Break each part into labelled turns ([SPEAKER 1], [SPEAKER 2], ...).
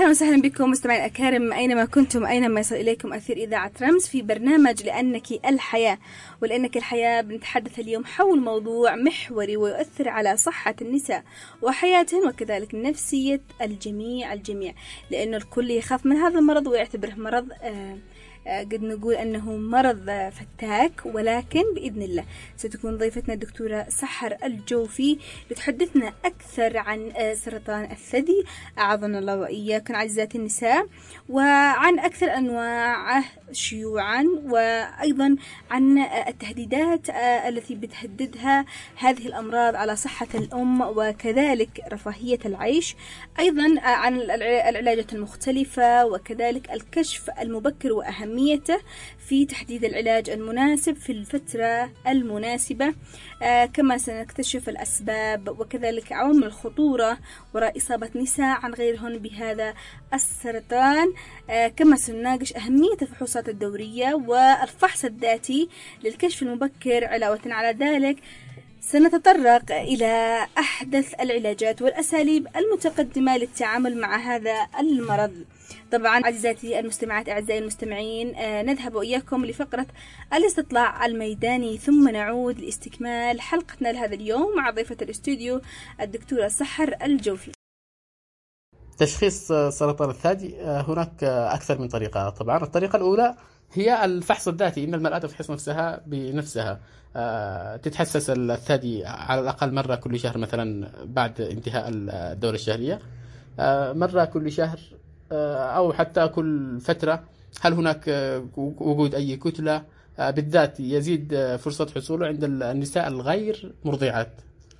[SPEAKER 1] أهلا وسهلا بكم مستمعين الأكارم أينما كنتم، أينما يصل إليكم أثير إذاعة رمز في برنامج لأنك الحياة. ولأنك الحياة بنتحدث اليوم حول موضوع محوري ويؤثر على صحة النساء وحياتهن وكذلك نفسية الجميع، لأنه الكل يخاف من هذا المرض ويعتبره مرض قد نقول أنه مرض فتاك، ولكن بإذن الله ستكون ضيفتنا الدكتورة سحر الجوفي لتحدثنا أكثر عن سرطان الثدي أعاذنا الله وإياكم عزيزات النساء، وعن أكثر أنواعه شيوعا، وأيضا عن التهديدات التي بتهددها هذه الأمراض على صحة الأم وكذلك رفاهية العيش، أيضا عن العلاجات المختلفة وكذلك الكشف المبكر وأهميته في تحديد العلاج المناسب في الفترة المناسبة. كما سنكتشف الأسباب وكذلك عوامل الخطورة وراء إصابة نساء عن غيرهن بهذا السرطان. كما سنناقش أهمية الفحوصات الدورية والفحص الذاتي للكشف المبكر. علاوة على ذلك سنتطرق إلى أحدث العلاجات والأساليب المتقدمة للتعامل مع هذا المرض. طبعا عزيزاتي المستمعات أعزائي المستمعين، نذهب وإياكم لفقرة الاستطلاع الميداني ثم نعود لاستكمال حلقتنا لهذا اليوم مع ضيفة الاستوديو الدكتورة سحر الجوفي.
[SPEAKER 2] تشخيص سرطان الثدي هناك أكثر من طريقة. طبعا الطريقة الأولى هي الفحص الذاتي، إن المرأة تفحص نفسها بنفسها، تتحسس الثدي على الأقل مرة كل شهر، مثلا بعد انتهاء الدورة الشهرية، مرة كل شهر أو حتى كل فترة. هل هناك وجود أي كتلة؟ بالذات يزيد فرصة حصوله عند النساء الغير مرضعات.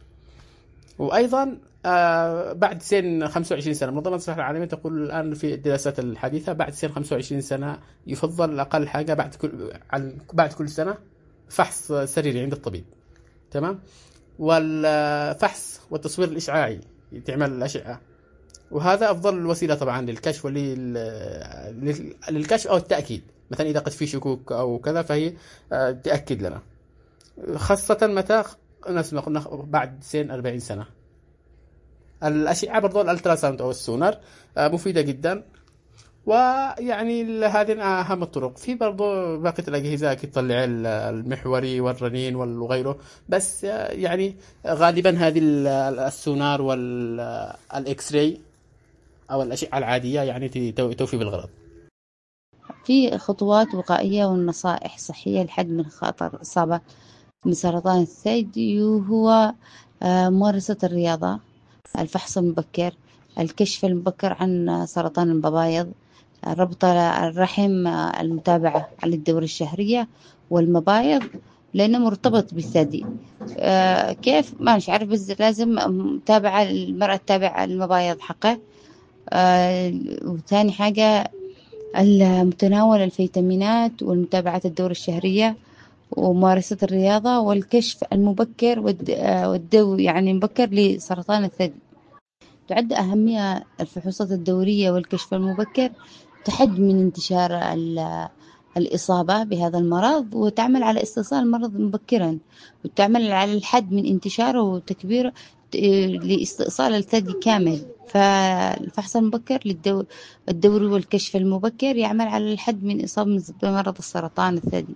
[SPEAKER 2] وأيضا بعد سن 25 سنة، منظمة الصحة العالمية تقول الآن في الدراسات الحديثة بعد سن 25 سنة يفضل أقل حاجة بعد كل سنة فحص سريري عند الطبيب. تمام. والفحص والتصوير الإشعاعي تعمل الأشعة، وهذا أفضل وسيلة طبعا للكشف للكشف أو التأكيد. مثلا إذا قد في شكوك أو كذا فهي تأكد لنا، خاصة متى قلنا بعد سن 40 سنة. الأشعة برضو الألتراساوند أو السونار مفيدة جدا، ويعني هذه أهم الطرق. في برضو باقي الأجهزة تطلع المحوري والرنين وغيره، بس يعني غالبا هذه السونار والإكس راي أو الأشعة العادية يعني توفي بالغرض.
[SPEAKER 3] في خطوات وقائية ونصائح صحية لحد من خطر الإصابة بسرطان الثدي، وهو ممارسة الرياضة، الفحص المبكر، الكشف المبكر عن سرطان المبايض، ربط الرحم، المتابعة على الدورة الشهرية والمبايض لأنه مرتبط بالثدي. كيف ما مش عارف، بس لازم متابعة المرأة تتابع المبايض حقه. وثاني حاجة متناول الفيتامينات والمتابعة الدورة الشهرية وممارسة الرياضة والكشف المبكر يعني مبكر لسرطان الثدي. تعد أهمية الفحوصات الدورية والكشف المبكر تحد من انتشار الإصابة بهذا المرض، وتعمل على استئصال المرض مبكرا، وتعمل على الحد من انتشاره وتكبيره لاستئصال الثدي كامل. فالفحص المبكر الدوري والكشف المبكر يعمل على الحد من إصابة بمرض السرطان الثدي.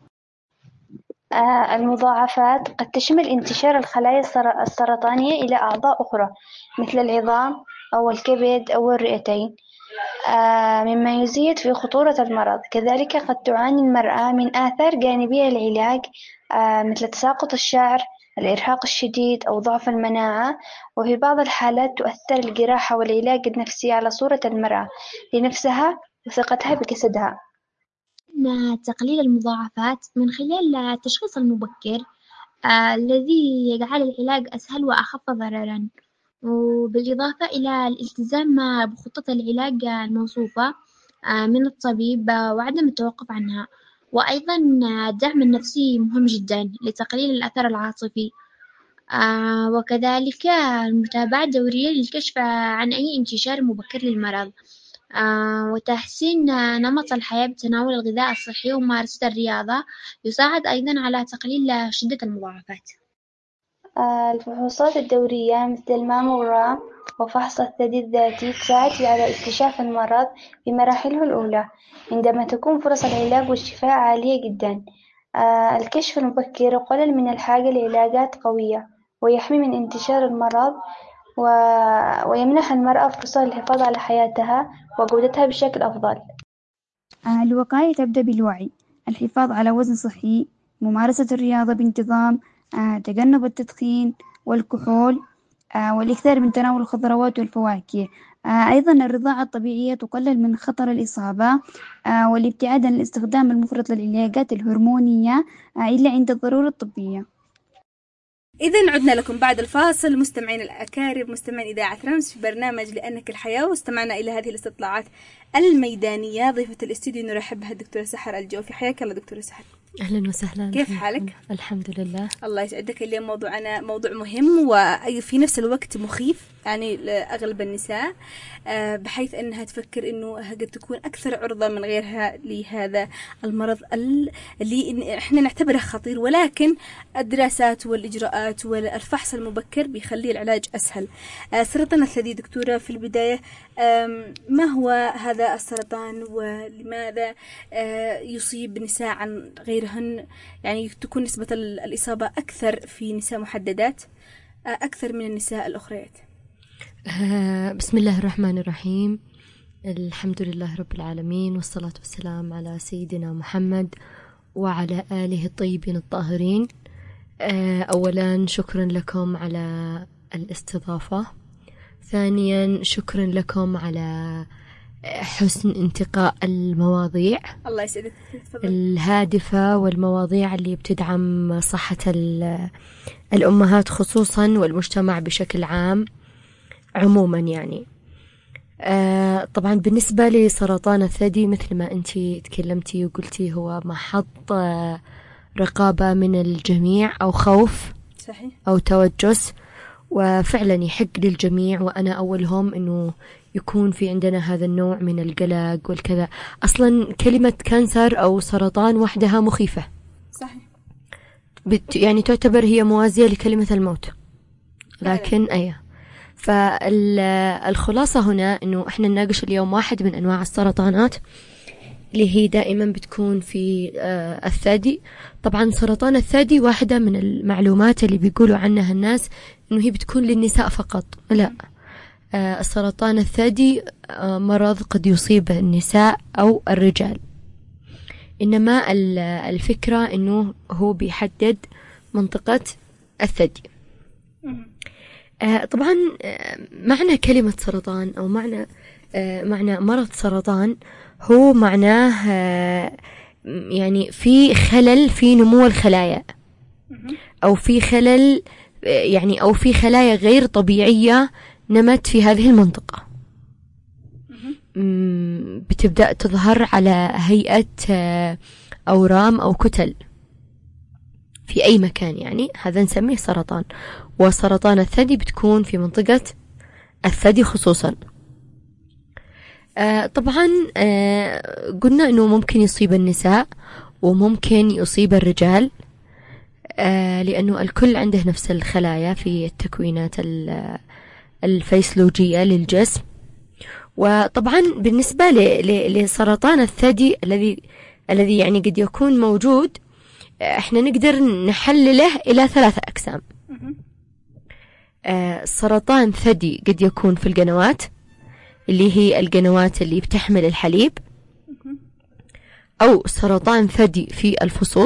[SPEAKER 4] المضاعفات قد تشمل انتشار الخلايا السرطانية إلى أعضاء أخرى مثل العظام أو الكبد أو الرئتين، مما يزيد في خطورة المرض. كذلك قد تعاني المرأة من آثار جانبية للعلاج مثل تساقط الشعر، الإرهاق الشديد أو ضعف المناعة. وفي بعض الحالات تؤثر الجراحة والعلاج النفسي على صورة المرأة لنفسها وثقتها بجسدها.
[SPEAKER 5] تقليل المضاعفات من خلال التشخيص المبكر الذي يجعل العلاج أسهل وأخف ضرراً، وبالإضافة إلى الالتزام بخطة العلاج الموصوفة من الطبيب وعدم التوقف عنها. وأيضاً الدعم النفسي مهم جداً لتقليل الأثر العاطفي، وكذلك المتابعة الدورية للكشف عن أي انتشار مبكر للمرض، وتحسين نمط الحياة بتناول الغذاء الصحي وممارسة الرياضة يساعد أيضاً على تقليل شدة المضاعفات.
[SPEAKER 4] الفحوصات الدورية مثل الماموغرام وفحص الثدي الذاتي تساعد على اكتشاف المرض في مراحله الأولى عندما تكون فرص العلاج والشفاء عالية جدا. الكشف المبكر يقلل من الحاجة لعلاجات قوية ويحمي من انتشار المرض ويمنح المرأة فرصة للحفاظ على حياتها وجودتها بشكل أفضل.
[SPEAKER 6] الوقاية تبدأ بالوعي، الحفاظ على وزن صحي، ممارسة الرياضة بانتظام، تجنب التدخين والكحول، والإكثار من تناول الخضروات والفواكه. أيضا الرضاعة الطبيعية تقلل من خطر الإصابة، والابتعاد عن الاستخدام المفرط للعلاجات الهرمونية إلا عند الضرورة الطبية.
[SPEAKER 1] إذن عدنا لكم بعد الفاصل مستمعين الأكارم، مستمعين إذاعة رمز في برنامج لأنك الحياة، واستمعنا إلى هذه الاستطلاعات الميدانية. ضيفة الاستديو نرحب بها الدكتورة سحر الجوفي. حياك الله دكتورة سحر.
[SPEAKER 7] أهلا وسهلا.
[SPEAKER 1] كيف حالك؟
[SPEAKER 7] الحمد لله.
[SPEAKER 1] الله يسعدك. اليوم موضوعنا موضوع مهم وفي نفس الوقت مخيف يعني لأغلب النساء، بحيث أنها تفكر أنه قد تكون أكثر عرضة من غيرها لهذا المرض اللي إحنا نعتبره خطير، ولكن الدراسات والإجراءات والفحص المبكر بيخلي العلاج أسهل. سرطان الثدي دكتورة، في البداية ما هو هذا السرطان ولماذا يصيب نساء عن غيرهن؟ يعني تكون نسبة الإصابة أكثر في نساء محددات أكثر من النساء الأخريات.
[SPEAKER 7] بسم الله الرحمن الرحيم. الحمد لله رب العالمين، والصلاة والسلام على سيدنا محمد وعلى آله الطيبين الطاهرين. أولا شكرا لكم على الاستضافة. ثانيا شكرا لكم على حسن انتقاء المواضيع
[SPEAKER 1] الله يسعدك
[SPEAKER 7] الهادفة والمواضيع اللي بتدعم صحة الأمهات خصوصا والمجتمع بشكل عام عموما. يعني طبعا بالنسبة لسرطان الثدي مثل ما أنتي تكلمتي وقلتي هو محط رقابة من الجميع أو خوف
[SPEAKER 1] صحيح
[SPEAKER 7] أو توجس، وفعلا يحق للجميع وأنا أولهم أنه يكون في عندنا هذا النوع من القلق والكذا. أصلا كلمة كانسر أو سرطان وحدها مخيفة
[SPEAKER 1] صحيح،
[SPEAKER 7] يعني تعتبر هي موازية لكلمة الموت، لكن فالخلاصة هنا أنه إحنا نناقش اليوم واحد من أنواع السرطانات اللي هي دائما بتكون في الثدي. طبعا سرطان الثدي واحدة من المعلومات اللي بيقولوا عنها الناس أنه هي بتكون للنساء فقط. لا، السرطان الثدي مرض قد يصيب النساء أو الرجال، إنما الفكرة أنه هو بيحدد منطقة الثدي. طبعا معنى كلمة سرطان أو معنى مرض سرطان هو معناه يعني في خلل في نمو الخلايا، أو في خلل يعني أو في خلايا غير طبيعية نمت في هذه المنطقة، بتبدأ تظهر على هيئة أورام أو كتل في أي مكان، يعني هذا نسميه سرطان. وسرطان الثدي بتكون في منطقة الثدي خصوصا. طبعا قلنا أنه ممكن يصيب النساء وممكن يصيب الرجال، لأنه الكل عنده نفس الخلايا في التكوينات الفيسيولوجية للجسم. وطبعا بالنسبة لسرطان الثدي الذي يعني قد يكون موجود، احنا نقدر نحلله إلى 3 أقسام. سرطان ثدي قد يكون في القنوات اللي هي القنوات اللي بتحمل الحليب، أو سرطان ثدي في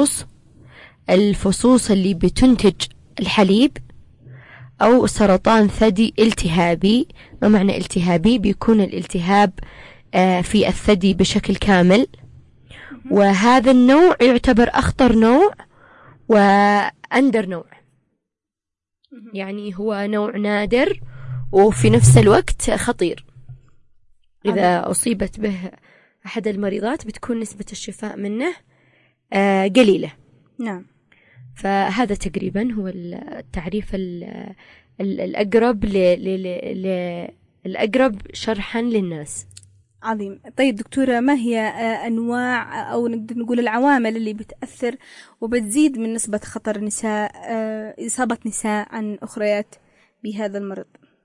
[SPEAKER 7] الفصوص اللي بتنتج الحليب، أو سرطان ثدي التهابي. ما معنى التهابي؟ بيكون الالتهاب في الثدي بشكل كامل، وهذا النوع يعتبر أخطر نوع وأندر نوع، يعني هو نوع نادر وفي نفس الوقت خطير. إذا أصيبت به أحد المريضات بتكون نسبة الشفاء منه قليلة.
[SPEAKER 1] نعم.
[SPEAKER 7] فهذا تقريبا هو التعريف الأقرب الأقرب شرحا للناس.
[SPEAKER 1] عظيم. طيب دكتورة، ما هي أنواع أو نقدر نقول العوامل اللي بتأثر وبتزيد من نسبة خطر النساء إصابة نساء عن أخريات بهذا المرض؟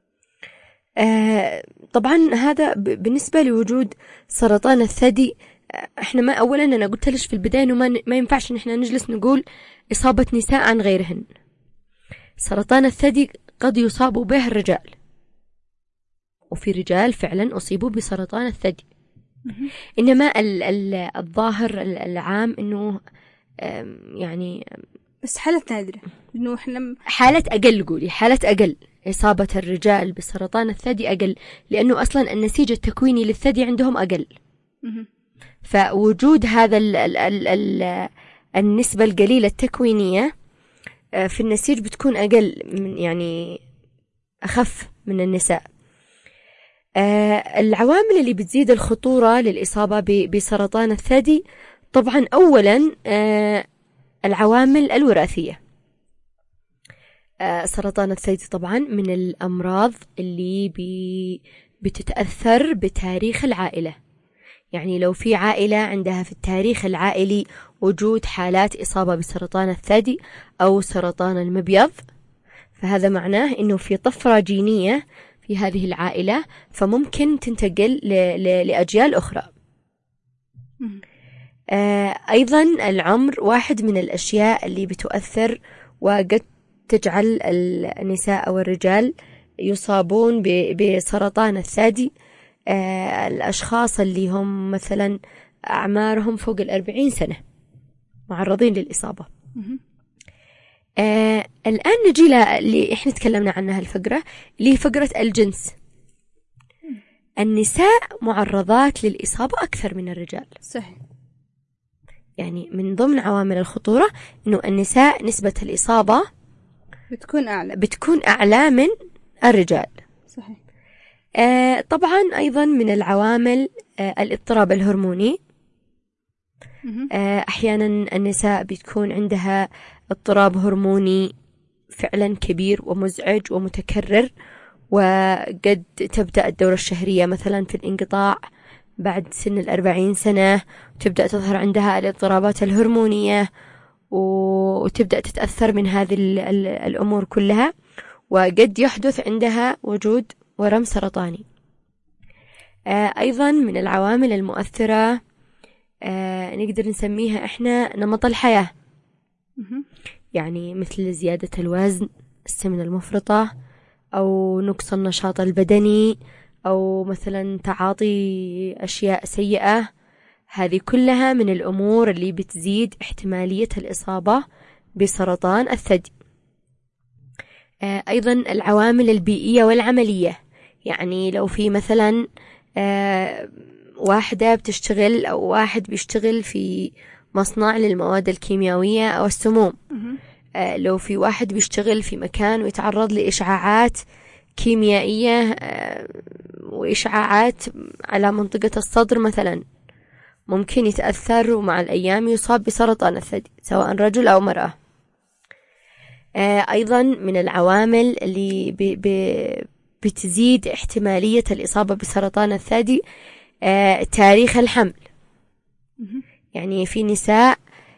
[SPEAKER 7] طبعا هذا بالنسبة لوجود سرطان الثدي. احنا ما اولا انا قلت لش في البداية انه ما ينفعش ان احنا نجلس نقول اصابة نساء عن غيرهن. سرطان الثدي قد يصاب به الرجال، وفي رجال فعلا اصيبوا بسرطان الثدي. انما الظاهر العام انه يعني
[SPEAKER 1] بس حالة نادرة، انه احنا
[SPEAKER 7] حالة اقل، قولي حالة اقل. إصابة الرجال بسرطان الثدي أقل، لأنه أصلا النسيج التكويني للثدي عندهم أقل. فوجود هذا النسبة القليلة التكوينية في النسيج بتكون أقل من، يعني أخف من النساء. العوامل اللي بتزيد الخطورة للإصابة بسرطان الثدي طبعا أولا العوامل الوراثية. سرطان الثدي طبعا من الأمراض اللي بتتأثر بتاريخ العائلة. يعني لو في عائلة عندها في التاريخ العائلي وجود حالات إصابة بسرطان الثدي أو سرطان المبيض، فهذا معناه إنه في طفرة جينية في هذه العائلة، فممكن تنتقل لأجيال أخرى. أيضا العمر واحد من الأشياء اللي بتؤثر، وقد تجعل النساء أو الرجال يصابون بسرطان الثدي. الأشخاص اللي هم مثلا أعمارهم فوق 40 سنة معرضين للإصابة. الآن نجي اللي إحنا تكلمنا عنها الفقرة، اللي هي فقرة الجنس. النساء معرضات للإصابة أكثر من الرجال.
[SPEAKER 1] صحيح.
[SPEAKER 7] يعني من ضمن عوامل الخطورة إنه النساء نسبة الإصابة بتكون أعلى من الرجال.
[SPEAKER 1] صحيح.
[SPEAKER 7] طبعا أيضا من العوامل الاضطراب الهرموني. أحيانا النساء بتكون عندها اضطراب هرموني فعلا كبير ومزعج ومتكرر، وقد تبدأ الدورة الشهرية مثلا في الانقطاع بعد سن 40 سنة، وتبدأ تظهر عندها الاضطرابات الهرمونية، وتبدأ تتأثر من هذه الأمور كلها، وقد يحدث عندها وجود ورم سرطاني. أيضا من العوامل المؤثرة نقدر نسميها إحنا نمط الحياة. يعني مثل زيادة الوزن، السمنة المفرطة، أو نقص النشاط البدني، أو مثلا تعاطي أشياء سيئة. هذه كلها من الأمور اللي بتزيد احتمالية الإصابة بسرطان الثدي. أيضا العوامل البيئية والعملية. يعني لو في مثلا واحدة بتشتغل أو واحد بيشتغل في مصنع للمواد الكيميائية أو السموم، لو في واحد بيشتغل في مكان ويتعرض لإشعاعات كيميائية وإشعاعات على منطقة الصدر مثلا، ممكن يتأثر ومع الأيام يصاب بسرطان الثدي سواء رجل أو مرأة. أيضا من العوامل اللي بتزيد احتمالية الإصابة بسرطان الثدي تاريخ الحمل. يعني في نساء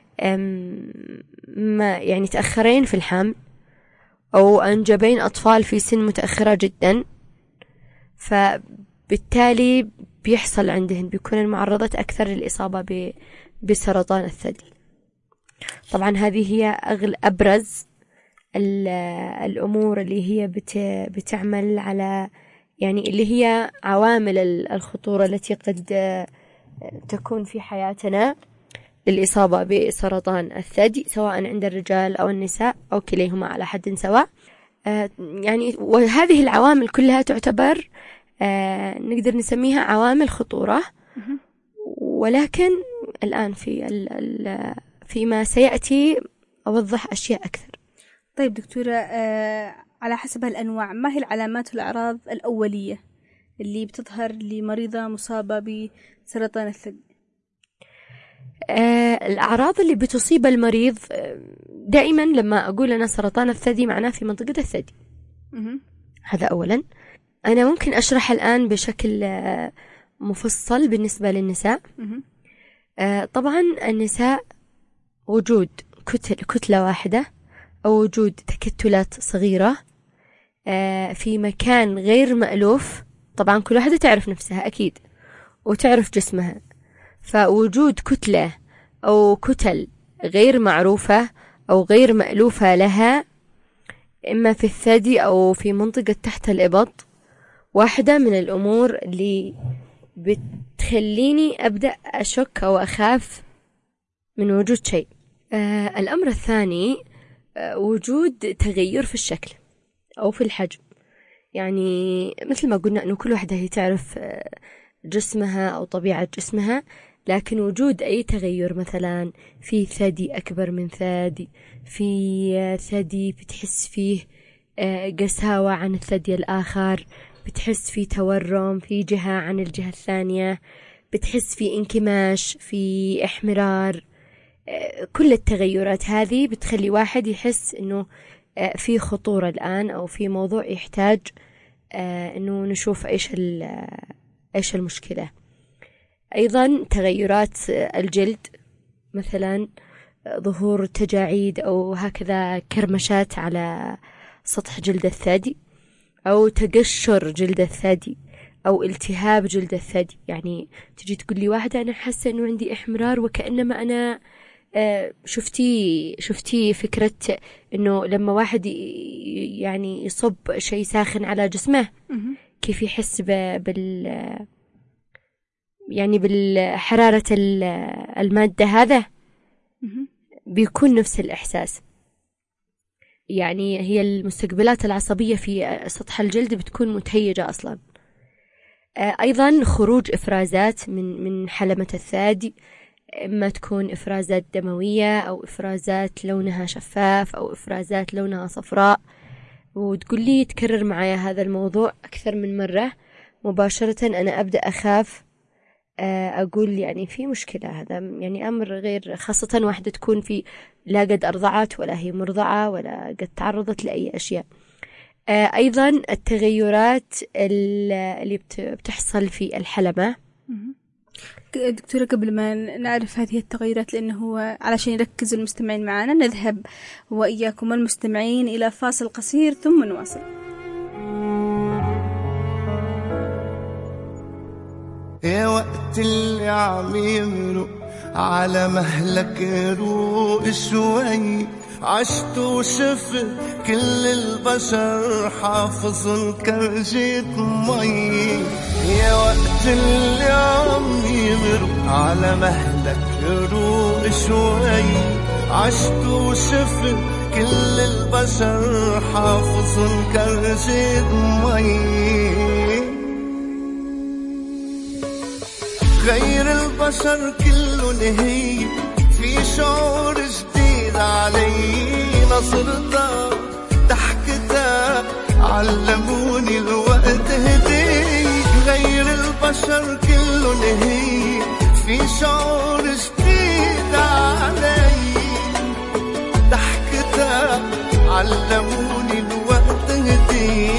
[SPEAKER 7] يعني تأخرين في الحمل أو أنجبين أطفال في سن متأخرة جدا، فبالتالي بيحصل عندهن بيكون المعرضات أكثر للإصابة بسرطان الثدي. طبعا هذه هي أبرز الأمور اللي هي بتعمل على، يعني اللي هي عوامل الخطورة التي قد تكون في حياتنا للإصابة بسرطان الثدي، سواء عند الرجال أو النساء أو كليهما على حد سواء. يعني وهذه العوامل كلها تعتبر نقدر نسميها عوامل خطورة، ولكن الآن فيما سيأتي أوضح أشياء أكثر.
[SPEAKER 1] طيب دكتورة، على حسب الأنواع، ما هي العلامات والأعراض الأولية اللي بتظهر لمريضة مصابة بسرطان الثدي؟
[SPEAKER 7] الأعراض اللي بتصيب المريض دائما لما أقول أنا سرطان الثدي معناه في منطقة الثدي. هذا أولا. أنا ممكن أشرح الآن بشكل مفصل بالنسبة للنساء. طبعا النساء وجود كتلة واحدة أو وجود تكتلات صغيرة في مكان غير مألوف. طبعا كل واحدة تعرف نفسها أكيد وتعرف جسمها، فوجود كتلة أو كتل غير معروفة أو غير مألوفة لها إما في الثدي أو في منطقة تحت الإبط، واحدة من الأمور اللي بتخليني أبدأ أشك أو أخاف من وجود شيء. الأمر الثاني وجود تغير في الشكل أو في الحجم. يعني مثل ما قلنا أنه كل واحدة هي تعرف جسمها أو طبيعة جسمها، لكن وجود أي تغير مثلا في ثدي أكبر من ثدي، في ثدي بتحس فيه قساوة عن الثدي الآخر، بتحس فيه تورم في جهة عن الجهة الثانية، بتحس فيه انكماش، في احمرار. كل التغيرات هذه بتخلي واحد يحس أنه في خطورة الآن أو في موضوع يحتاج أنه نشوف إيش المشكلة. أيضا تغيرات الجلد، مثلا ظهور تجاعيد أو هكذا كرمشات على سطح جلد الثدي، أو تقشر جلد الثدي، أو التهاب جلد الثدي. يعني تجي تقول لي واحدة أنا حاسة أنه عندي إحمرار، وكأنما أنا شفتي فكرة أنه لما واحد يعني يصب شيء ساخن على جسمه كيف يحس يعني بالحرارة المادة، هذا بيكون نفس الإحساس. يعني هي المستقبلات العصبية في سطح الجلد بتكون متهيجة أصلا. أيضا خروج إفرازات من حلمة الثدي، إما تكون إفرازات دموية أو إفرازات لونها شفاف أو إفرازات لونها صفراء. وتقول لي تكرر معايا هذا الموضوع أكثر من مرة، مباشرة أنا أبدأ أخاف، أقول يعني في مشكلة، هذا يعني أمر غير، خاصة واحدة تكون في لا قد أرضعت ولا هي مرضعة ولا قد تعرضت لأي أشياء. أيضا التغيرات اللي بتحصل في الحلمة.
[SPEAKER 1] دكتورة، قبل ما نعرف هذه التغيرات، لأنه هو علشان يركز المستمعين معنا، نذهب وإياكم المستمعين إلى فاصل قصير ثم نواصل.
[SPEAKER 8] يا وقت اللي عم يمرق على مهلك روق شوي، عشت وشفت كل البشر حافظن كرجة مي. يا وقت اللي عم يمرق على مهلك روق شوي، عشت وشفت كل البشر حافظن كرجة مي. غير البشر كلن هي في شعور جديد علي، نظرتها ضحكتها علموني الوقت هدي. غير البشر كلن هي في شعور جديد علي، ضحكتها علموني الوقت هدي.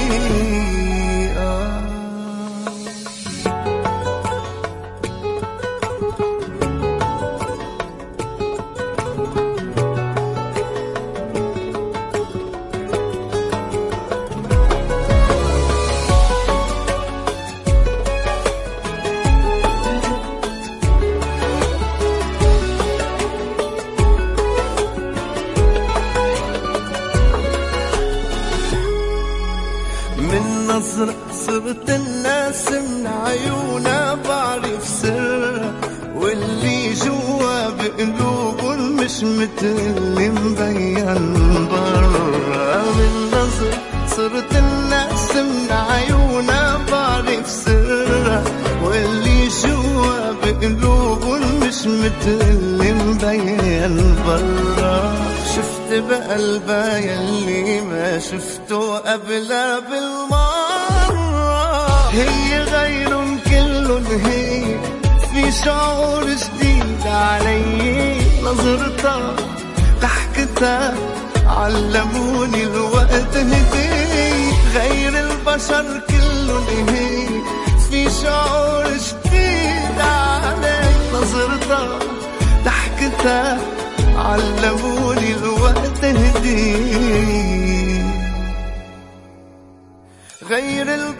[SPEAKER 8] صرت الناس من عيونا بعرف سرها، واللي جوا بقلوبهم مش مثل اللي مبين برا. من نظر صرت الناس من عيونا بعرف سرها، واللي جوا بقلوبهم مش مثل اللي مبين برا. شفت بقلبها يلي ما شفته قبلها بالمرة، هي غير كلن هي في شعور جديد علي. نظرتها ضحكتها علموني الوقت هدي. غير البشر كلن هي في شعور جديد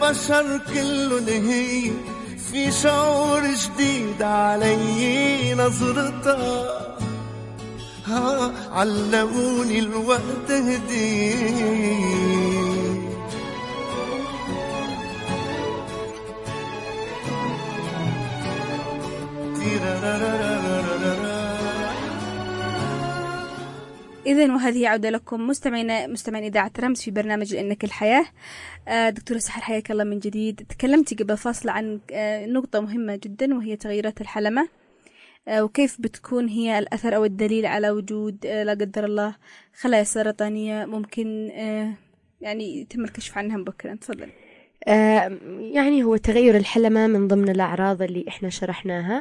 [SPEAKER 8] البشر كلن هي، في شعور جديد علي نظرتها، علموني الوقت هدي.
[SPEAKER 1] إذن وهذه عودة لكم مستمعين إذاعة رمز في برنامج لأنك الحياة. دكتورة سحر حياك الله من جديد. تكلمتي قبل فاصل عن نقطة مهمة جدا وهي تغيرات الحلمة، وكيف بتكون هي الأثر أو الدليل على وجود لا قدر الله خلايا سرطانية ممكن يعني يتم الكشف عنها مبكرا. تفضل.
[SPEAKER 7] يعني هو تغير الحلمة من ضمن الأعراض اللي إحنا شرحناها.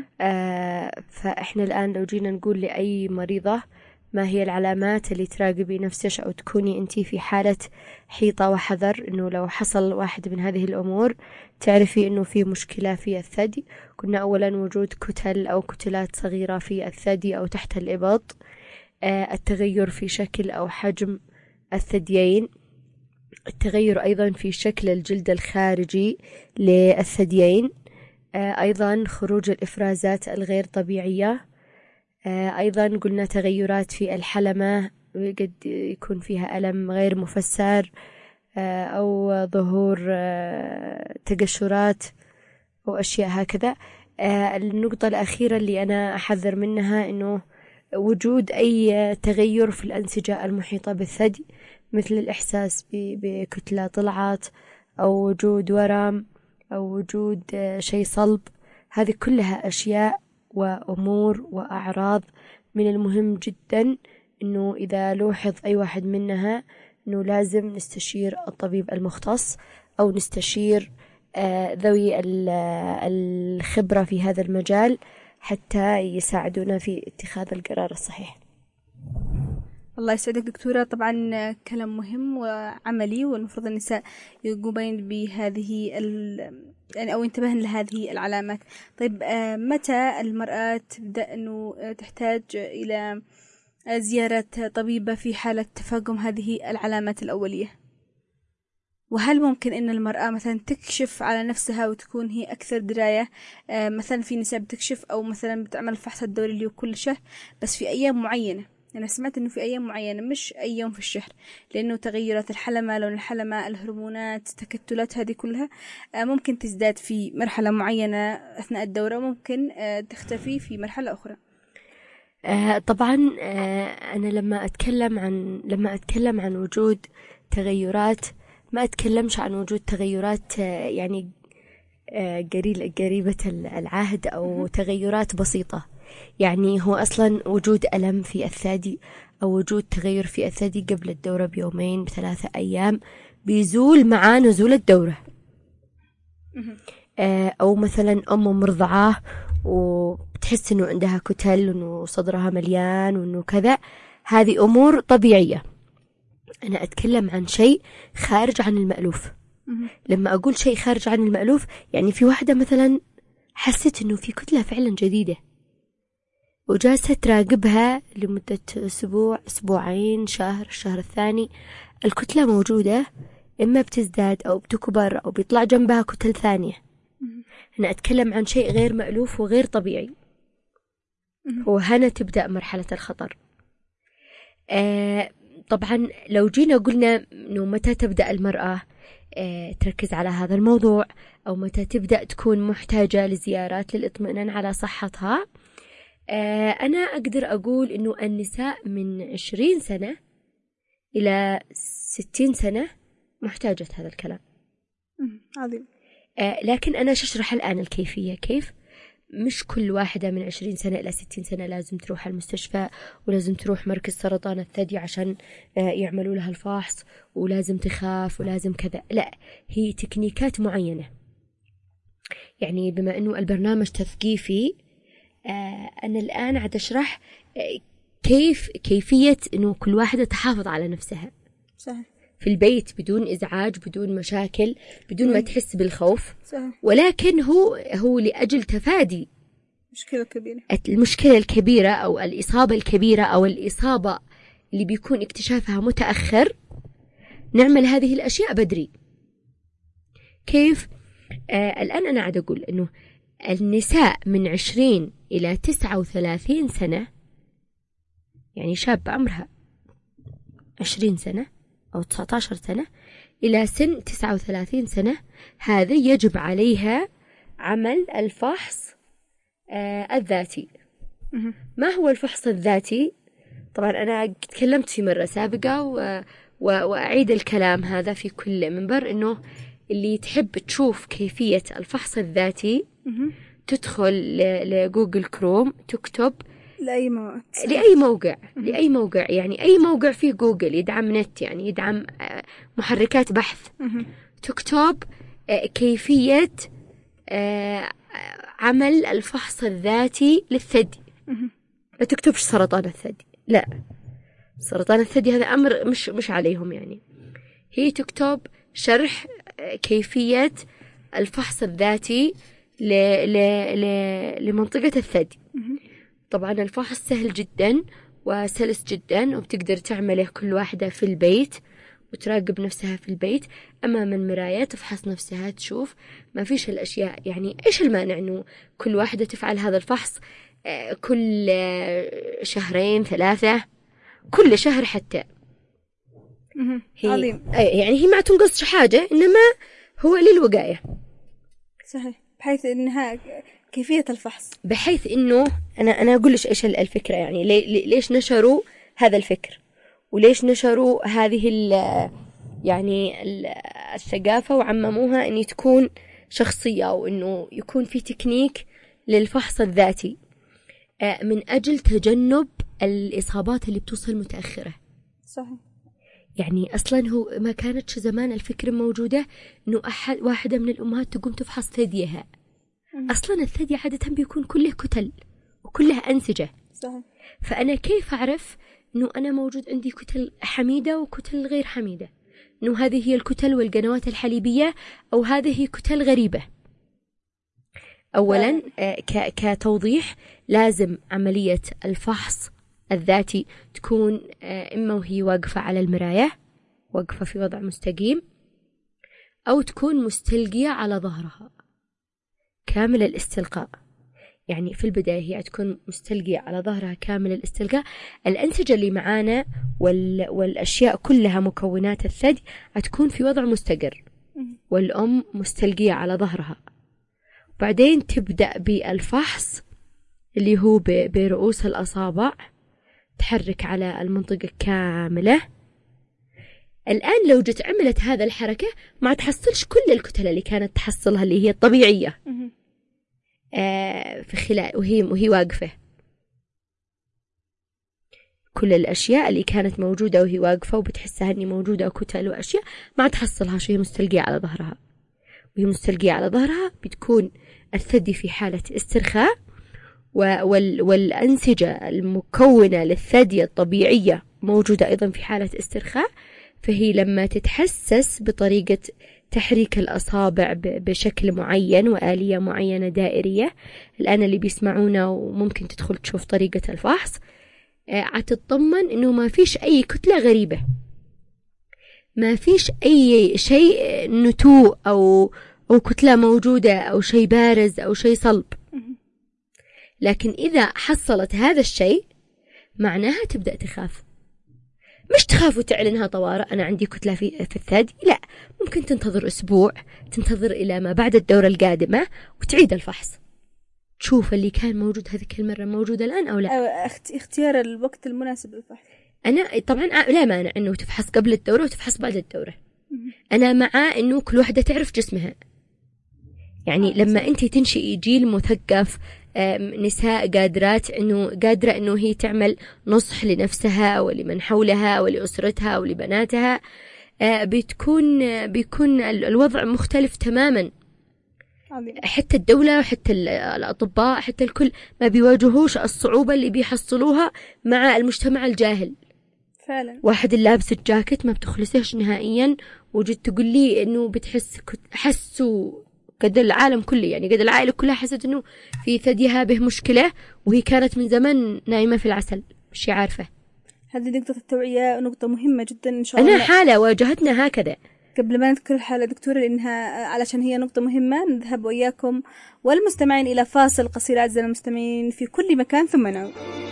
[SPEAKER 7] فإحنا الآن لو جينا نقول لأي مريضة ما هي العلامات اللي تراقبي نفسك أو تكوني أنتي في حالة حيطة وحذر إنه لو حصل واحد من هذه الأمور تعرفي إنه في مشكلة في الثدي. كنا أولا وجود كتل أو كتلات صغيرة في الثدي أو تحت الإبط، التغير في شكل أو حجم الثديين، التغير أيضا في شكل الجلد الخارجي للثديين، أيضا خروج الإفرازات الغير طبيعية، أيضا قلنا تغيرات في الحلمة قد يكون فيها ألم غير مفسر أو ظهور تقشرات أو أشياء هكذا. النقطة الأخيرة اللي أنا أحذر منها إنه وجود أي تغير في الأنسجة المحيطة بالثدي، مثل الإحساس بكتلة طلعت أو وجود ورم أو وجود شيء صلب. هذه كلها أشياء وأمور وأعراض من المهم جدا إنه إذا لوحظ أي واحد منها إنه لازم نستشير الطبيب المختص أو نستشير ذوي الخبرة في هذا المجال حتى يساعدونا في اتخاذ القرار الصحيح.
[SPEAKER 1] الله يسعدك دكتورة. طبعا كلام مهم وعملي، والمفروض النساء يقومين بهذه يعني أو ينتبهن لهذه العلامات. طيب متى المرأة تبدأ أنه تحتاج إلى زيارة طبيبة في حالة تفاقم هذه العلامات الأولية؟ وهل ممكن أن المرأة مثلا تكشف على نفسها وتكون هي أكثر دراية؟ مثلا في نساء بتكشف أو مثلا بتعمل الفحص الدوري اللي كل شهر بس في أيام معينة. أنا سمعت إنه في أيام معينة مش أي يوم في الشهر، لأنه تغيرات الحلمة، لون الحلمة، الهرمونات، التكتلات هذه كلها ممكن تزداد في مرحلة معينة أثناء الدورة وممكن تختفي في مرحلة أخرى.
[SPEAKER 7] طبعا أنا لما أتكلم عن وجود تغيرات ما أتكلمش عن وجود تغيرات يعني قريبة العهد أو تغيرات بسيطة. يعني هو أصلا وجود ألم في الثدي أو وجود تغير في الثدي قبل الدورة بيومين ب3 أيام بيزول مع نزول الدورة. أو مثلا أم مرضعة وبتحس إنه عندها كتل وإنه صدرها مليان وإنه كذا، هذه أمور طبيعية. أنا أتكلم عن شيء خارج عن المألوف. لما أقول شيء خارج عن المألوف يعني في واحدة مثلا حسيت إنه في كتلة فعلا جديدة وجالسة تراقبها لمدة أسبوع، أسبوعين، شهر، الشهر الثاني الكتلة موجودة، إما بتزداد أو بتكبر أو بيطلع جنبها كتل ثانية. أنا أتكلم عن شيء غير مألوف وغير طبيعي، وهنا تبدأ مرحلة الخطر. طبعا لو جينا قلنا إنه متى تبدأ المرأة تركز على هذا الموضوع أو متى تبدأ تكون محتاجة لزيارات للإطمئنان على صحتها، أنا أقدر أقول إنه النساء من 20 سنة إلى 60 سنة محتاجة هذا الكلام.
[SPEAKER 1] عظيم.
[SPEAKER 7] لكن أنا شرح الآن الكيفية كيف. مش كل واحدة من 20 سنة إلى 60 سنة لازم تروح المستشفى ولازم تروح مركز سرطان الثدي عشان يعملوا لها الفحص ولازم تخاف ولازم كذا. لا، هي تكنيكات معينة. يعني بما أنه البرنامج تثقيفي، أنا الآن عاد أشرح كيفية أنه كل واحدة تحافظ على نفسها.
[SPEAKER 1] صحيح.
[SPEAKER 7] في البيت بدون إزعاج، بدون مشاكل، بدون ما تحس بالخوف.
[SPEAKER 1] صحيح.
[SPEAKER 7] ولكن هو لأجل تفادي المشكلة الكبيرة أو الإصابة الكبيرة أو الإصابة اللي بيكون اكتشافها متأخر، نعمل هذه الأشياء بدري. كيف الآن أنا قاعدة أقول إنه النساء من 20 إلى 39 سنة، يعني شاب عمرها 20 سنة أو 19 سنة إلى سن 39 سنة، هذه يجب عليها عمل الفحص الذاتي. ما هو الفحص الذاتي؟ طبعا أنا تكلمت في مرة سابقة وأعيد الكلام هذا في كل منبر، إنه اللي تحب تشوف كيفية الفحص الذاتي تدخل لجوجل كروم، تكتب لأي موقع يعني أي موقع فيه جوجل يدعم نت، يعني يدعم محركات بحث، تكتب كيفية عمل الفحص الذاتي للثدي. لا تكتبش سرطان الثدي، لا، سرطان الثدي هذا أمر مش عليهم، يعني هي تكتب شرح كيفية الفحص الذاتي لمنطقة الثدي. طبعا الفحص سهل جدا وسلس جدا، وبتقدر تعمله كل واحدة في البيت وتراقب نفسها في البيت أمام المراية، تفحص نفسها تشوف. ما فيش الأشياء، يعني إيش المانع إنه كل واحدة تفعل هذا الفحص كل 2 3 كل شهر حتى.
[SPEAKER 1] عظيم.
[SPEAKER 7] يعني هي ما تنقص حاجة، إنما هو للوقاية.
[SPEAKER 1] صحيح، بحيث إنها كيفية الفحص، بحيث
[SPEAKER 7] إنه أنا أقول لك إيش الفكرة، يعني ليش نشروا هذا الفكر، وليش نشروا هذه يعني الثقافة وعمموها إن تكون شخصية، وإنه يكون في تكنيك للفحص الذاتي، من أجل تجنب الإصابات اللي بتوصل متأخرة.
[SPEAKER 1] صحيح.
[SPEAKER 7] يعني أصلا هو ما كانتش زمان الفكرة موجودة إنه واحدة من الأمهات تقوم تفحص ثديها. أصلا الثدي عادة بيكون كله كتل وكلها أنسجة.
[SPEAKER 1] صحيح.
[SPEAKER 7] فأنا كيف أعرف إنه أنا موجود عندي كتل حميدة وكتل غير حميدة، إنه هذه هي الكتل والقنوات الحليبية أو هذه هي كتل غريبة؟ أولا كتوضيح، لازم عملية الفحص الذاتي تكون إما وهي واقفة على المراية، واقفة في وضع مستقيم، أو تكون مستلقية على ظهرها كامل الاستلقاء. يعني في البداية هي تكون مستلقية على ظهرها كامل الاستلقاء. الأنسجة اللي معانا والأشياء كلها مكونات الثدي هتكون في وضع مستقر، والأم مستلقية على ظهرها. بعدين تبدأ بالفحص اللي هو برؤوس الأصابع، تحرك على المنطقة كاملة. الآن لو جت عملت هذا الحركة ما تحصلش كل الكتل اللي كانت تحصلها اللي هي الطبيعية في خلال وهي واقفة. كل الأشياء اللي كانت موجودة وهي واقفة وبتحسها أني موجودة كتل وأشياء ما تحصلها شيء، مستلقية على ظهرها. وهي مستلقية على ظهرها بتكون الثدي في حالة استرخاء، والأنسجة المكونة للثدي الطبيعية موجودة أيضا في حالة استرخاء. فهي لما تتحسس بطريقة تحريك الأصابع بشكل معين وآلية معينة دائرية، الآن اللي بيسمعونا وممكن تدخل تشوف طريقة الفحص، عتطمن إنه ما فيش أي كتلة غريبة، ما فيش أي شيء نتوء أو كتلة موجودة أو شيء بارز أو شيء صلب. لكن إذا حصلت هذا الشيء معناها تبدأ تخاف. مش تخاف وتعلنها طوارئ أنا عندي كتلة في الثدي، لا، ممكن تنتظر أسبوع، تنتظر إلى ما بعد الدورة القادمة وتعيد الفحص، تشوف اللي كان موجود هذيك المرة موجود الآن أو لا.
[SPEAKER 1] اختيار الوقت المناسب للفحص.
[SPEAKER 7] أنا طبعا لا مانع إنه تفحص قبل الدورة وتفحص بعد الدورة. أنا مع إنه كل واحدة تعرف جسمها. يعني لما أنت تنشئي جيل مثقف، نساء قادرات قادرة إنه هي تعمل نصح لنفسها ولمن حولها ولأسرتها ولبناتها، بيكون الوضع مختلف تماما. حتى الدولة وحتى الأطباء حتى الكل ما بيواجهوش الصعوبة اللي بيحصلوها مع المجتمع الجاهل.
[SPEAKER 1] فعلا.
[SPEAKER 7] واحد اللي لابس الجاكيت ما بتخلصيش نهائيا، وجدت تقول لي إنه حسوا قد العالم كله، يعني قد العائلة كلها حست إنه في ثديها به مشكلة، وهي كانت من زمان نايمة في العسل مش عارفة.
[SPEAKER 1] هذه نقطة التوعية نقطة مهمة جدا إن شاء الله.
[SPEAKER 7] أنا حالة واجهتنا هكذا،
[SPEAKER 1] قبل ما نذكر الحالة دكتورة لأنها علشان هي نقطة مهمة، نذهب وإياكم والمستمعين إلى فاصل قصير أعزائي المستمعين في كل مكان ثم نعود.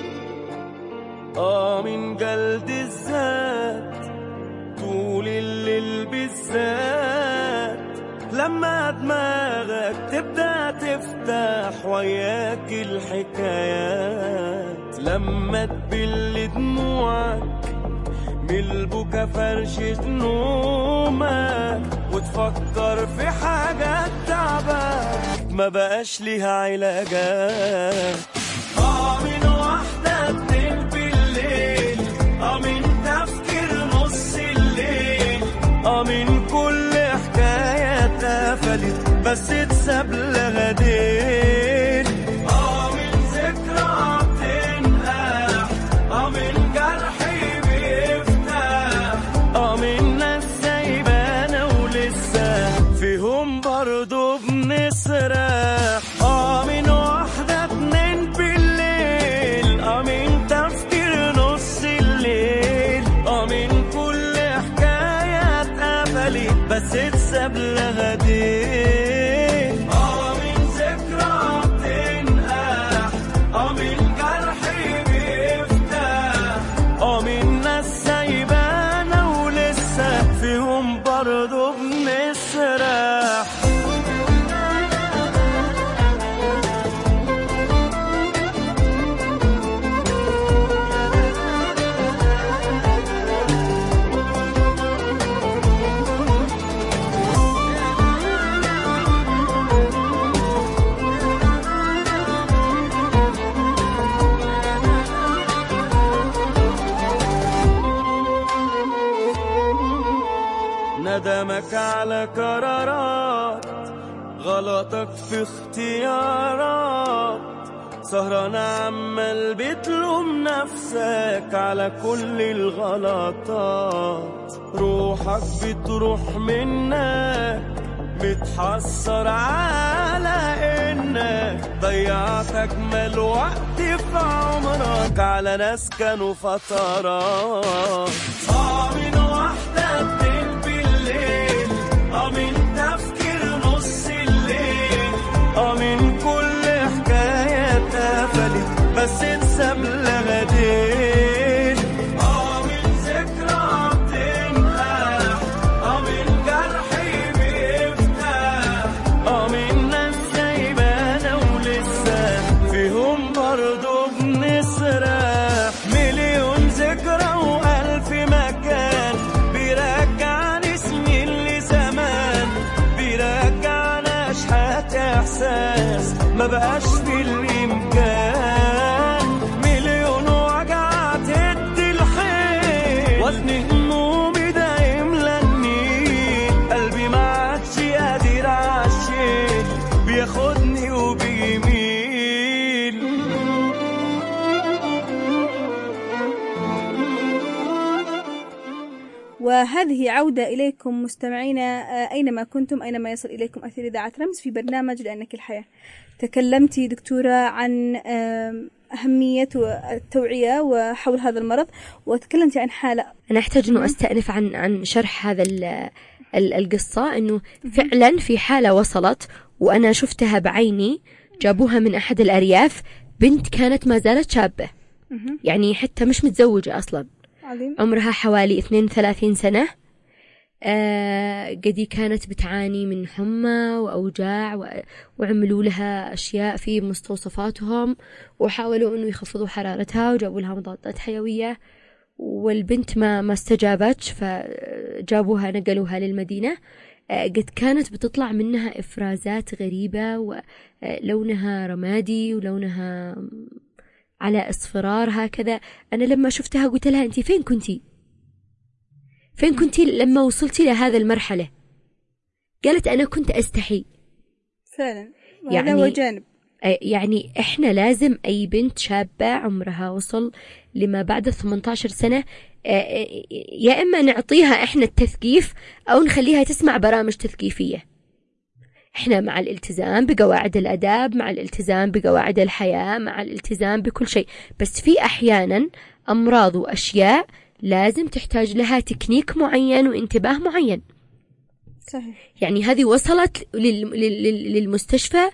[SPEAKER 8] من جلد الذات طول الليل بالذات، لما دماغك تبدأ تفتح وياك الحكايات، لما تبل دموعك بالبكا فرشة نومك، وتفكر في حاجات تعبك ما بقاش ليها علاجات. من واحدة اتنين بالليل، من تفكير نص الليل، من كل حكاية اتقفلت بس اتساب لها دين، من ذكرى بتنقح، من جرح من ناس سايبانا ولسه فيهم برضو بنسرح. من واحدة اتنين بالليل، من تفكير نص الليل، من كل حكاية اتقفلت بس اتساب لها دين، من ذكرى بتنقح، من جرح بيفتح، من ناس سايبانا فيهم برضو بنسرح. ندمك على قرارات، غلطك في اختيارات، سهران عمال بتلوم نفسك على كل الغلطات، روحك بتروح منك بتحسر على انك ضيعت اجمل وقت في عمرك على ناس كانوا فترات. من واحدة من تفكير نص الليل، من كل حكاية اتقفلت بس اتساب لها دين، من ذكرى بتنقح، من جرح بيفتح، من ناس سايبانا ولسه فيهم برضو بنسرح. مليون ذكرى وألف مكان بيرجعني سنين لزمان، بيرجعنا أشحات إحساس ما بقاش في الإمكان، مليون وجعة تدي الحين، وزن همومي ده يملى النيل، قلبي ما عادش قادر عالشيل، بياخدني وبيميل.
[SPEAKER 1] وهذه عودة إليكم مستمعينا أينما كنتم، أينما يصل إليكم أثير إذاعة رمز في برنامج لأنك الحياة. تكلمتي دكتورة عن أهمية التوعية وحول هذا المرض، وتكلمتي عن حالة.
[SPEAKER 7] أنا أحتاج أنه أستأنف عن شرح هذا القصة، أنه فعلا في حالة وصلت وأنا شفتها بعيني، جابوها من أحد الأرياف، بنت كانت ما زالت شابة، يعني حتى مش متزوجة أصلا، عمرها حوالي 32 سنة. قدي كانت بتعاني من حمى وأوجاع، وعملوا لها أشياء في مستوصفاتهم، وحاولوا أنه يخفضوا حرارتها، وجابوا لها مضادات حيوية، والبنت ما استجابتش، فجابوها نقلوها للمدينة. قد كانت بتطلع منها إفرازات غريبة، ولونها رمادي ولونها على اصفرار هكذا. أنا لما شفتها قلت لها أنت فين كنتي لما وصلتي لهذا المرحلة؟ قالت أنا كنت أستحي فعلا. يعني هو جانب، يعني إحنا لازم أي بنت شابة عمرها وصل لما بعد 18 سنة يا إما نعطيها إحنا التثقيف أو نخليها تسمع برامج تثقيفية. إحنا مع الالتزام بقواعد الأداب، مع الالتزام بقواعد الحياة، مع الالتزام بكل شيء، بس في أحيانا أمراض وأشياء لازم تحتاج لها تكنيك معين وانتباه معين.
[SPEAKER 1] صحيح.
[SPEAKER 7] يعني هذه وصلت للمستشفى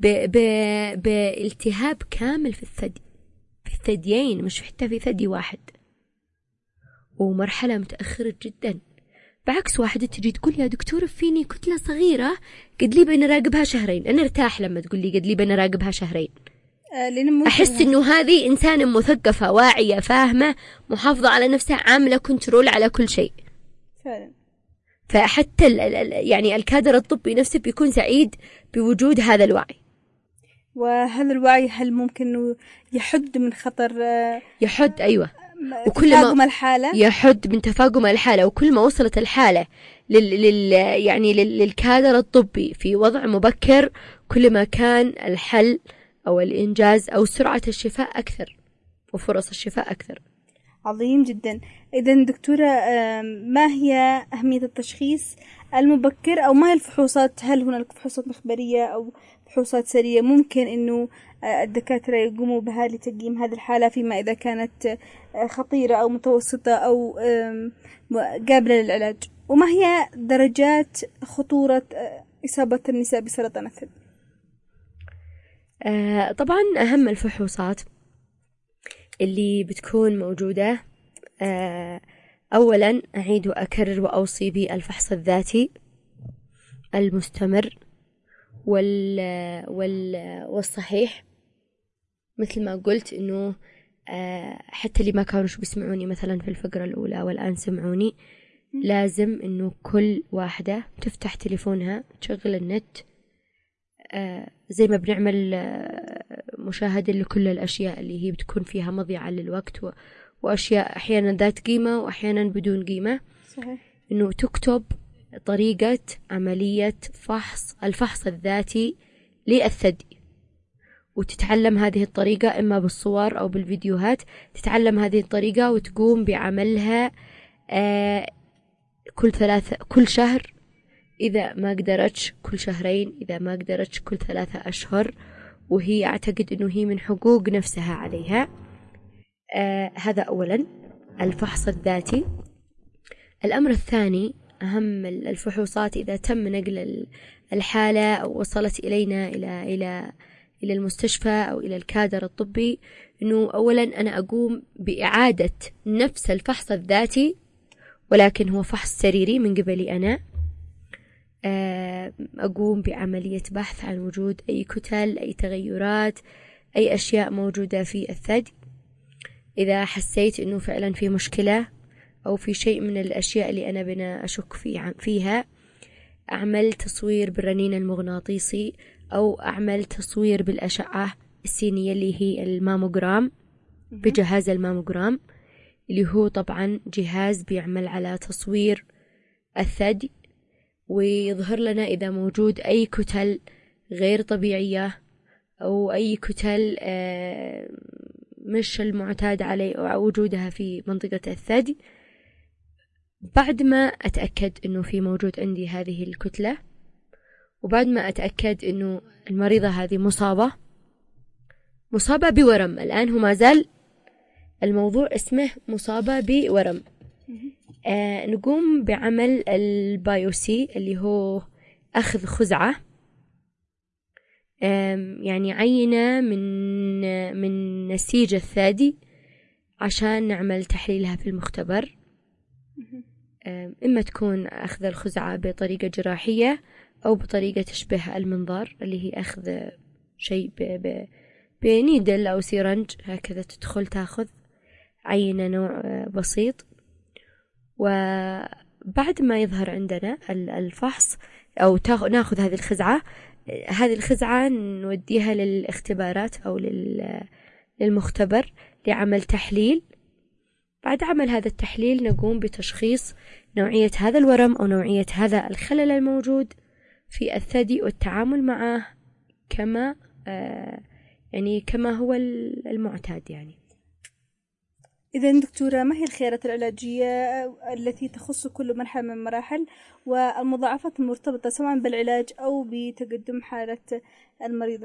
[SPEAKER 7] بالتهاب كامل في الثدي، في الثديين، مش حتى في ثدي واحد، ومرحلة متأخرة جدا. بعكس واحدة تجي تقول يا دكتورة فيني كتلة صغيرة قد لي بين راقبها شهرين، أنا ارتاح لما تقول لي قد لي بين راقبها شهرين. أحس إنه هذه إنسانة مثقفة واعية فاهمة محافظة على نفسها عاملة كنترول على كل شيء
[SPEAKER 1] فعلا.
[SPEAKER 7] فحتى يعني الكادر الطبي نفسه بيكون سعيد بوجود هذا الوعي.
[SPEAKER 1] وهذا الوعي هل ممكن إنه يحد من خطر
[SPEAKER 7] يحد أيوة،
[SPEAKER 1] وكل ما الحالة
[SPEAKER 7] يحد من تفاقم الحالة، وكل ما وصلت الحالة يعني للكادر الطبي في وضع مبكر كل ما كان الحل أو الإنجاز أو سرعة الشفاء أكثر وفرص الشفاء أكثر.
[SPEAKER 1] عظيم جدا. إذن دكتورة، ما هي أهمية التشخيص المبكر، أو ما هي الفحوصات؟ هل هناك فحوصات مخبرية أو فحوصات سرية ممكن إنه الدكاترة يقوموا بها لتقييم هذه الحالة فيما إذا كانت خطيرة أو متوسطة أو قابلة للعلاج؟ وما هي درجات خطورة إصابة النساء بسرطان الثدي؟
[SPEAKER 7] طبعا أهم الفحوصات اللي بتكون موجودة، أولا أعيد وأكرر وأوصي بالفحص الذاتي المستمر والصحيح. مثل ما قلت إنه حتى اللي ما كانوا بيسمعوني مثلا في الفقرة الأولى والآن سمعوني، لازم إنه كل واحدة تفتح تليفونها تشغل النت، زي ما بنعمل مشاهدة لكل الأشياء اللي هي بتكون فيها مضيعة للوقت وأشياء أحيانا ذات قيمة وأحيانا بدون قيمة.
[SPEAKER 1] صحيح.
[SPEAKER 7] إنه تكتب طريقة عملية الفحص الذاتي للثدي، وتتعلم هذه الطريقة إما بالصور أو بالفيديوهات. تتعلم هذه الطريقة وتقوم بعملها كل شهر، إذا ما قدرتش كل شهرين، إذا ما قدرتش كل 3 أشهر. وهي أعتقد أنه هي من حقوق نفسها عليها. هذا أولا الفحص الذاتي. الأمر الثاني أهم الفحوصات إذا تم نقل الحالة أو وصلت إلينا إلى المستشفى أو إلى الكادر الطبي، أنه أولا أنا أقوم بإعادة نفس الفحص الذاتي، ولكن هو فحص سريري من قبلي أنا. أقوم بعملية بحث عن وجود أي كتل، أي تغيرات، أي أشياء موجودة في الثدي. إذا حسيت أنه فعلا في مشكلة أو في شيء من الأشياء اللي أنا بنا أشك فيها، أعمل تصوير بالرنين المغناطيسي أو أعمل تصوير بالأشعة السينية اللي هي الماموجرام، بجهاز الماموجرام اللي هو طبعا جهاز بيعمل على تصوير الثدي، ويظهر لنا إذا موجود أي كتل غير طبيعية أو أي كتل مش المعتاد عليه أو وجودها في منطقة الثدي. بعد ما أتأكد أنه في موجود عندي هذه الكتلة، وبعد ما أتأكد أنه المريضة هذه مصابة بورم، الآن هو ما زال الموضوع اسمه مصابة بورم، نقوم بعمل البايوسي اللي هو أخذ خزعة، يعني عينة من نسيج الثدي عشان نعمل تحليلها في المختبر. إما تكون أخذ الخزعة بطريقة جراحية أو بطريقة تشبه المنظار اللي هي أخذ شيء بنيدل أو سيرنج، هكذا تدخل تأخذ عينة نوع بسيط. وبعد ما يظهر عندنا الفحص أو ناخذ هذه الخزعة نوديها للاختبارات أو للمختبر لعمل تحليل. بعد عمل هذا التحليل نقوم بتشخيص نوعية هذا الورم أو نوعية هذا الخلل الموجود في الثدي والتعامل معه كما هو المعتاد يعني.
[SPEAKER 1] إذن دكتورة، ما هي الخيارات العلاجية التي تخص كل مرحلة من المراحل والمضاعفات المرتبطة سواء بالعلاج أو بتقدم حالة المريضة؟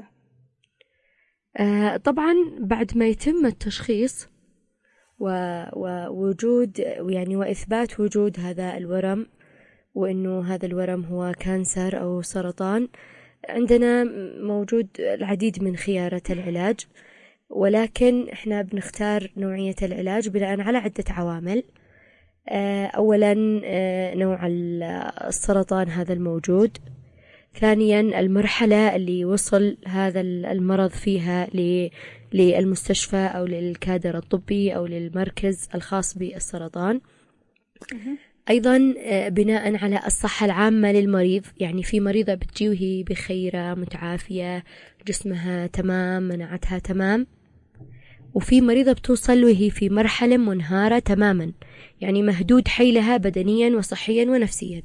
[SPEAKER 7] طبعا بعد ما يتم التشخيص ووجود يعني وإثبات وجود هذا الورم وإنه هذا الورم هو كانسر أو سرطان، عندنا موجود العديد من خيارات العلاج، ولكن إحنا بنختار نوعية العلاج بناء على عدة عوامل. أولا نوع السرطان هذا الموجود، ثانيا المرحلة اللي وصل هذا المرض فيها للمستشفى أو للكادر الطبي أو للمركز الخاص بالسرطان. أيضا بناء على الصحة العامة للمريض، يعني في مريضة بتجي وهي بخيرة متعافية جسمها تمام مناعتها تمام، وفي مريضة بتوصل وهي في مرحلة منهارة تماما، يعني مهدود حيلها بدنيا وصحيا ونفسيا.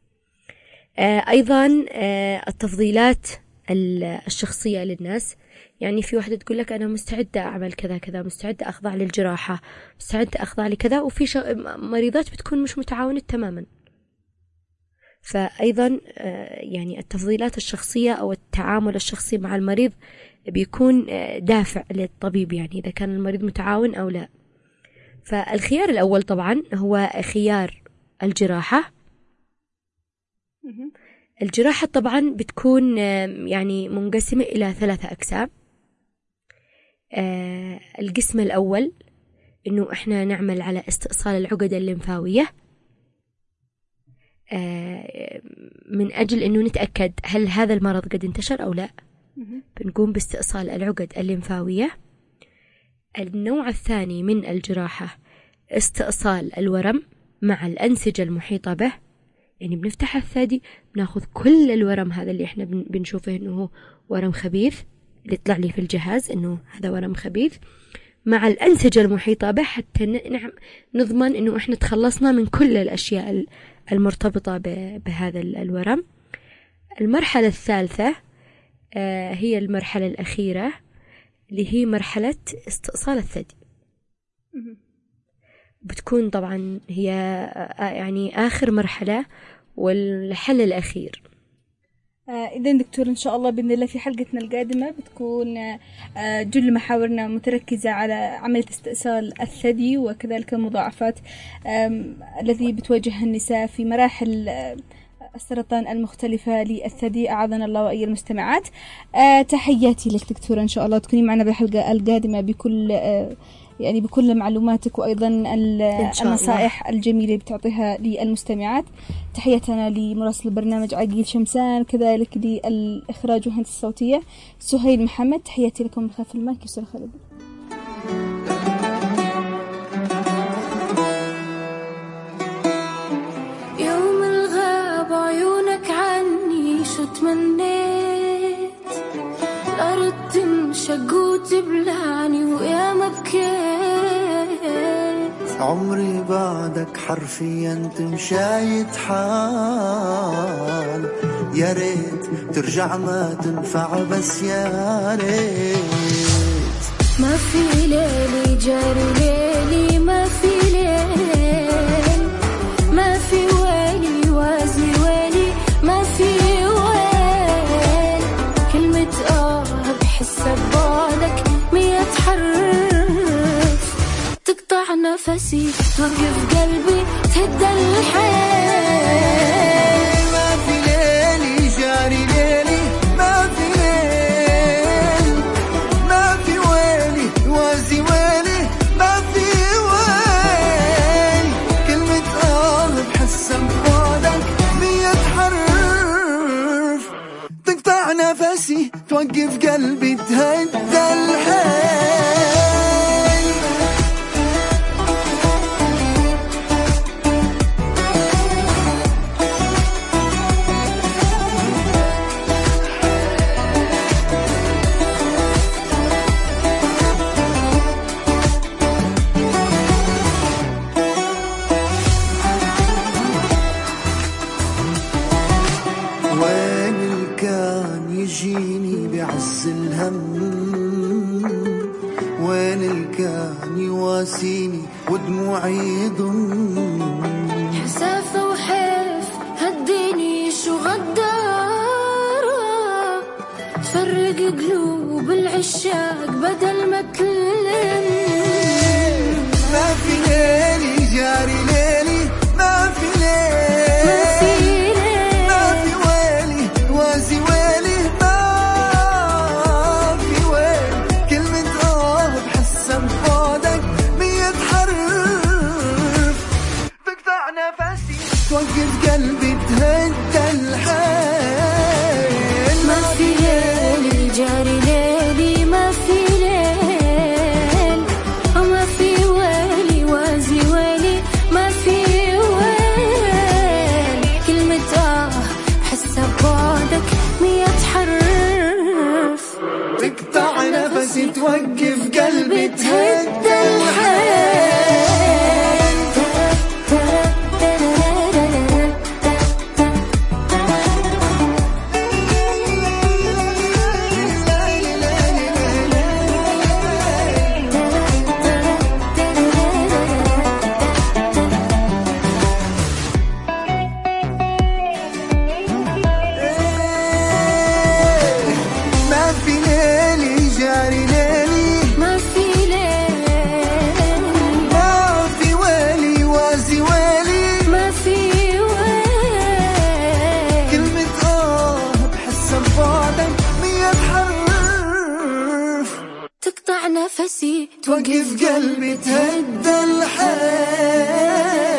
[SPEAKER 7] أيضا التفضيلات الشخصية للناس، يعني في واحدة تقول لك أنا مستعدة أعمل كذا كذا، مستعدة أخضع للجراحة، مستعدة أخضع لكذا، وفي مريضات بتكون مش متعاونة تماما. فأيضا يعني التفضيلات الشخصية أو التعامل الشخصي مع المريض بيكون دافع للطبيب، يعني إذا كان المريض متعاون أو لا. فالخيار الأول طبعا هو خيار الجراحة. الجراحة طبعا بتكون يعني منقسمة إلى 3 أقسام. القسم الأول إنه إحنا نعمل على استئصال العقد الليمفاوية من أجل إنه نتأكد هل هذا المرض قد انتشر أو لا. بنقوم باستئصال العقد الليمفاوية. النوع الثاني من الجراحة استئصال الورم مع الأنسجة المحيطة به، يعني بنفتح الثدي بناخذ كل الورم هذا اللي احنا بنشوفه انه هو ورم خبيث، اللي يطلع لي في الجهاز انه هذا ورم خبيث، مع الأنسجة المحيطة به حتى نضمن انه احنا تخلصنا من كل الاشياء المرتبطة بهذا الورم. المرحلة الثالثة هي المرحلة الأخيرة اللي هي مرحلة استئصال الثدي. بتكون طبعا هي يعني آخر مرحلة والحل الأخير.
[SPEAKER 1] إذن دكتور إن شاء الله بإذن الله في حلقتنا القادمة بتكون جل محاورنا متركزة على عملية استئصال الثدي وكذلك المضاعفات التي بتواجهها النساء في مراحل السرطان المختلفة للثدي. أعاذنا الله وإيا المستمعات. تحياتي لك دكتورة، إن شاء الله تكوني معنا بالحلقة القادمة يعني بكل معلوماتك وأيضا النصائح الجميلة بتعطيها للمستمعات. تحياتنا لمراسل البرنامج عقيل شمسان، كذلك للإخراج وهندسة الصوتية سهيل محمد. تحياتي لكم من خلف المايك يسر خالد.
[SPEAKER 9] يوم الغاب عيونك عني شو تمنيت، الأرض تنشق وتبلعني ويا ما بكيت،
[SPEAKER 8] عمري بعدك حرفيا تمشي حال، يا ريت ترجع ما تنفع بس يا ريت.
[SPEAKER 9] ما في ليلي جاري ليلي، ما في ليل، ما في ويلي وازي ويلي، ما في ويل، كلمة بحسها ببعدك 100 حرف، تقطع نفسي توقف قلبي تهد الحيل.
[SPEAKER 8] ما في ليلي جاري ليلي، ما في ليل، ما في ويلي وازي ويلي، ما في ويل، كلمة بحسها ببعدك 100 حرف، تقطع نفسي توقف قلبي تهد الحيل. وين الكان يجيني بعز الهم، وين الكان يواسيني ودموعي يضم،
[SPEAKER 9] حسافة وحيف هديني شو غدارة، تفرق قلوب العشاق بدل ما تلم.
[SPEAKER 8] ما في ليلي جاري ليلي، ما في ليل،
[SPEAKER 9] ما في
[SPEAKER 8] قلبي تهدى الحياة.
[SPEAKER 9] نفسي
[SPEAKER 8] توقف قلبي تهدى الحياة.